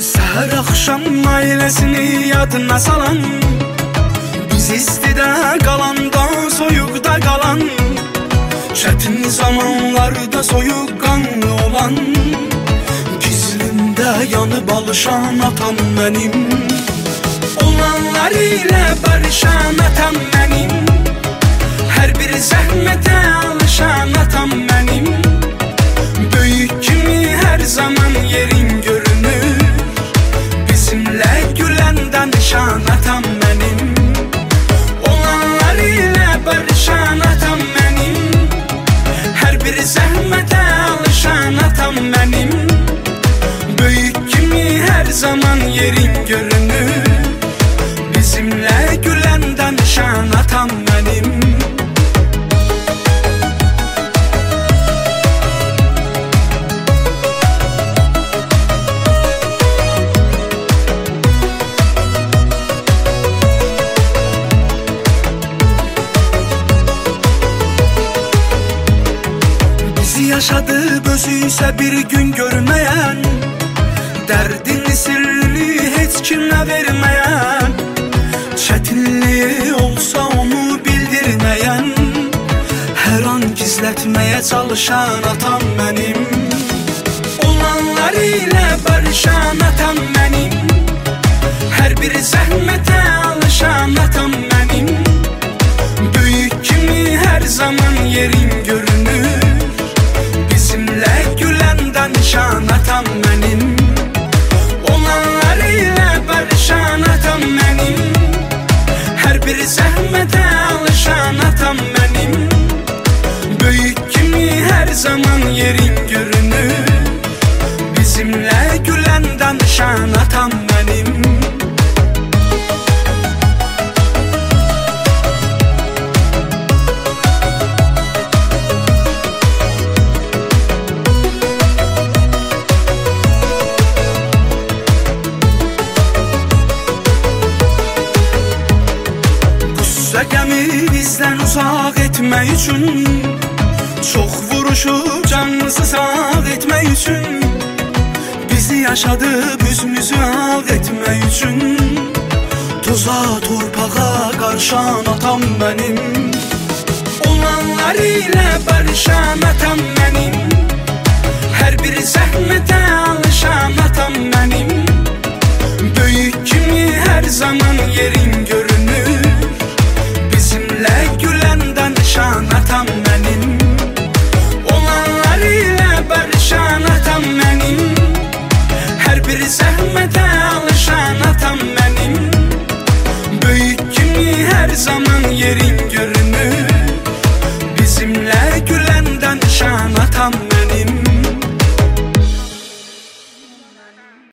Səhər axşam ailəsini yadına salan, biz istidə qalanda, soyuqda qalan, çətin zamanlarda soyuqqanlı olan, gizlimdə yanıb alışan atam mənim, olanlar ilə barışan atam mənim, hər bir zəhmətə alışan atam mənim, böyük kimi hər zaman yerin görünür, bizimlə gülən danışan atam mənim, olanlar ilə barışan atam mənim, hər bir zəhmətə alışan atam mənim, böyük kimi hər zaman yerin görünür, bizimlə gülən danışan atam mənim. Yaşadı özü isə bir gün görməyən, dərdini sirli heç kimə verməyən, çətinliyi olsa onu bildirməyən, hər an gizlətməyə çalışan atam mənim, olanlar ilə barışan atam mənim, hər bir zəhmətə alışan atam mənim, böyük kimi hər zaman yerin görünür, bizimlə gülən danışan atam mənim, olanlar ilə barışan atam mənim, hər bir zəhmətə alışan atam mənim, böyük kimi hər zaman yerin görünür, bizimlə gülən danışan atam mənim. Qəmi bizdən uzaq etmək üçün, çox vuruşub canımızı sağ etmək üçün, bizi yaşadıb üzümüzü ağ etmək üçün, toza torpağa qarışan atam mənim, olanlar ilə barışan atam mənim, hər bir zəhmətə alışan atam mənim, böyük kimi hər zaman yerin görünür, bizimlə gülən danışan atam mənim, olanlar ilə barışan atam mənim, hər bir zəhmətə alışan atam mənim, böyük kimi hər zaman yerin görür.